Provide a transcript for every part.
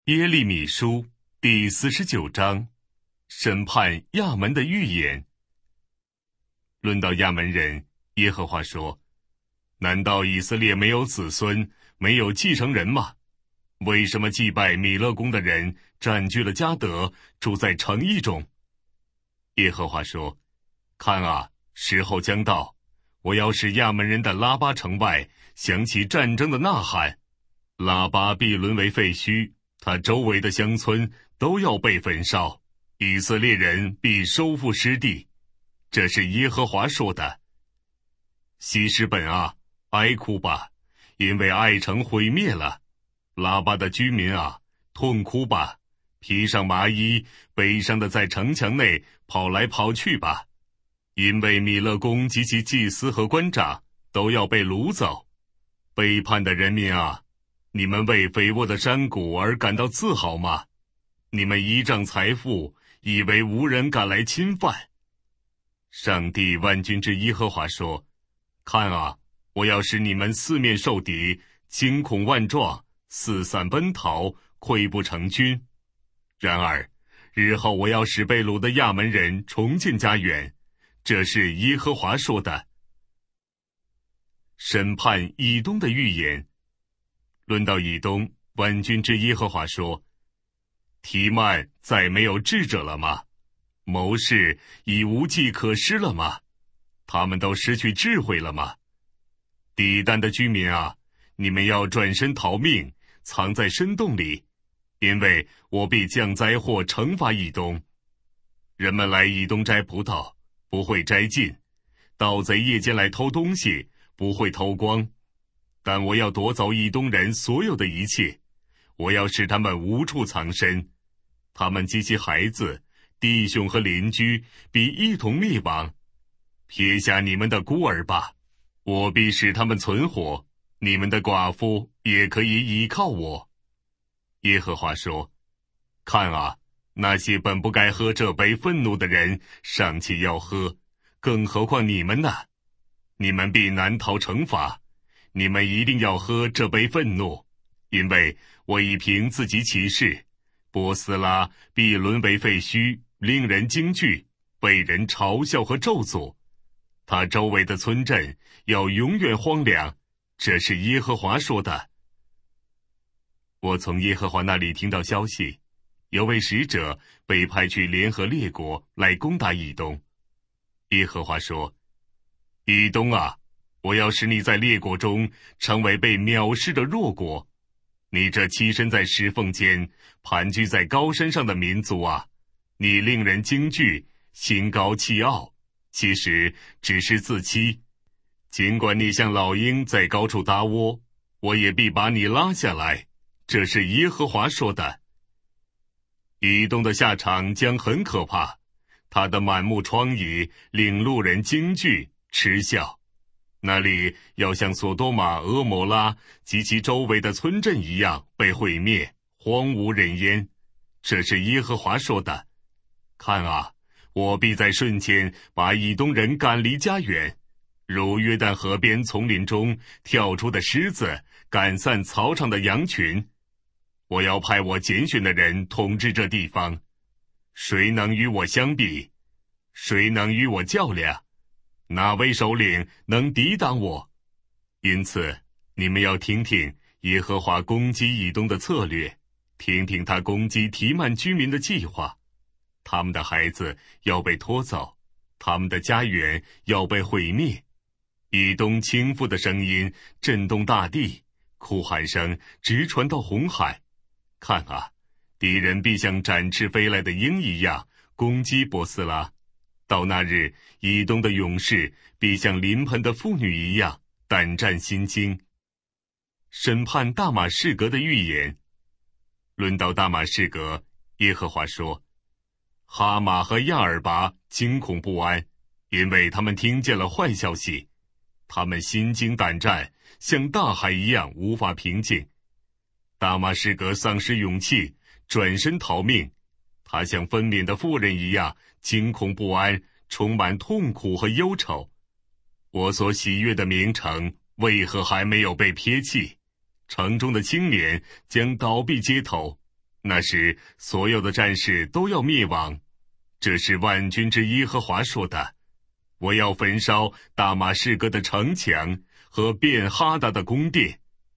耶利米书第49章，审判亚门的预言。论到亚门人，耶和华说：难道以色列没有子孙，没有继承人吗？为什么祭拜米勒宫的人占据了迦得，住在城邑中？耶和华说：看啊，时候将到，我要使亚门人的拉巴城外响起战争的呐喊，拉巴必沦为废墟，他周围的乡村都要被焚烧，以色列人必收复失地。这是耶和华说的。希实本啊，哀哭吧，因为爱城毁灭了。拉巴的居民啊，痛哭吧，披上麻衣，悲伤的在城墙内跑来跑去吧，因为米勒宫及其祭司和官长都要被掳走。背叛的人民啊，你们为肥沃的山谷而感到自豪吗？你们依仗财富，以为无人敢来侵犯。上帝万军之耶和华说：看啊，我要使你们四面受敌，惊恐万状，四散奔逃，溃不成军。然而日后我要使被掳的亚门人重建家园，这是耶和华说的。审判以东的预言。论到以东，万军之耶和华说：提曼再没有智者了吗？谋士已无计可施了吗？他们都失去智慧了吗？底丹的居民啊，你们要转身逃命，藏在深洞里，因为我必降灾祸惩罚以东。人们来以东摘葡萄，不会摘尽；盗贼夜间来偷东西，不会偷光。但我要夺走以东人所有的一切，我要使他们无处藏身，他们及其孩子、弟兄和邻居必一同灭亡。撇下你们的孤儿吧，我必使他们存活，你们的寡妇也可以倚靠我。耶和华说：看啊，那些本不该喝这杯愤怒的人尚且要喝，更何况你们呢？你们必难逃惩罚，你们一定要喝这杯愤怒，因为我已凭自己起誓，波斯拉必沦为废墟，令人惊惧，被人嘲笑和咒诅。他周围的村镇要永远荒凉，这是耶和华说的。我从耶和华那里听到消息，有位使者被派去联合列国来攻打以东。耶和华说：以东啊，我要使你在列国中成为被藐视的弱国。你这栖身在石缝间，盘踞在高山上的民族啊，你令人惊惧，心高气傲，其实只是自欺。尽管你像老鹰在高处搭窝，我也必把你拉下来，这是耶和华说的。以东的下场将很可怕，他的满目疮痍令路人惊惧嗤笑。那里要像索多玛、俄摩拉及其周围的村镇一样被毁灭，荒无人烟，这是耶和华说的。看啊，我必在瞬间把以东人赶离家园，如约旦河边丛林中跳出的狮子赶散草场的羊群。我要派我拣选的人统治这地方，谁能与我相比？谁能与我较量？哪位首领能抵挡我？因此你们要听听耶和华攻击以东的策略，听听他攻击提曼居民的计划。他们的孩子要被拖走，他们的家园要被毁灭。以东倾覆的声音震动大地，哭喊声直传到红海。看啊，敌人必像展翅飞来的鹰一样攻击波斯拉。到那日，以东的勇士必像临盆的妇女一样胆战心惊。审判大马士革的预言。论到大马士革，耶和华说：哈马和亚尔拔惊恐不安，因为他们听见了坏消息，他们心惊胆战，像大海一样无法平静。大马士革丧失勇气，转身逃命，他像分娩的妇人一样惊恐不安，充满痛苦和忧愁。我所喜悦的名城为何还没有被撇弃？城中的青年将倒闭街头， 那时所有的战士都要灭亡，这是万军之耶和华说的。我要焚烧大马士革的城墙和便哈达的宫殿。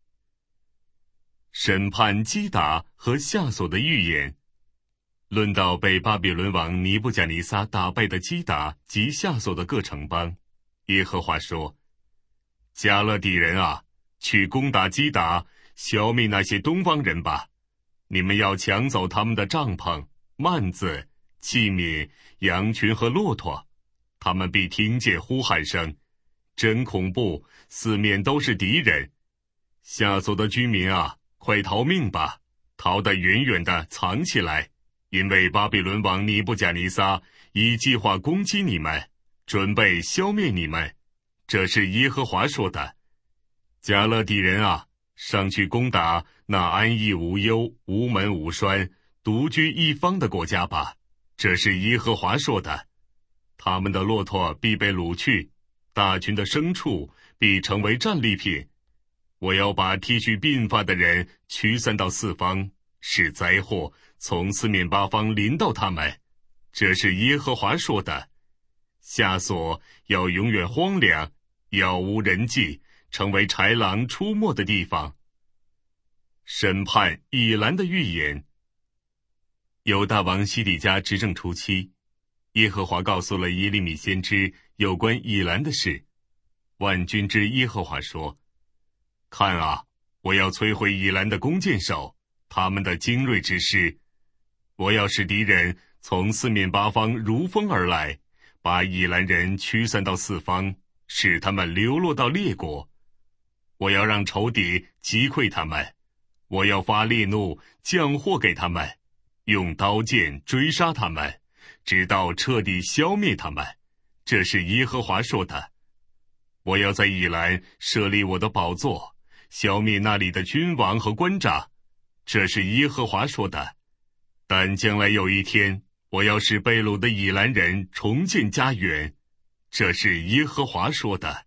审判基达和夏所的预言。论到被巴比伦王尼布甲尼撒打败的基达及夏所的各城邦，耶和华说：加勒底人啊，去攻打基达，消灭那些东方人吧。你们要抢走他们的帐篷、幔子、器皿、羊群和骆驼，他们必听见呼喊声，真恐怖，四面都是敌人。夏所的居民啊，快逃命吧，逃得远远的藏起来，因为巴比伦王尼布甲尼撒已计划攻击你们，准备消灭你们。这是耶和华说的。加勒底人啊，上去攻打那安逸无忧、无门无栓、独居一方的国家吧。这是耶和华说的。他们的骆驼必被掳去，大群的牲畜必成为战利品。我要把剃须鬓发的人驱散到四方，使灾祸从四面八方临到他们。这是耶和华说的。夏所要永远荒凉，杳无人迹，成为豺狼出没的地方。审判以兰的预言。犹大王西底家执政初期，耶和华告诉了耶利米先知有关以兰的事。万军之耶和华说：看啊，我要摧毁以兰的弓箭手，他们的精锐之师。我要使敌人从四面八方如风而来，把以兰人驱散到四方，使他们流落到列国。我要让仇敌击溃他们，我要发烈怒，降祸给他们，用刀剑追杀他们，直到彻底消灭他们。这是耶和华说的。我要在以兰设立我的宝座，消灭那里的君王和官长。这是耶和华说的。但将来有一天，我要使被掳的以兰人重建家园。这是耶和华说的。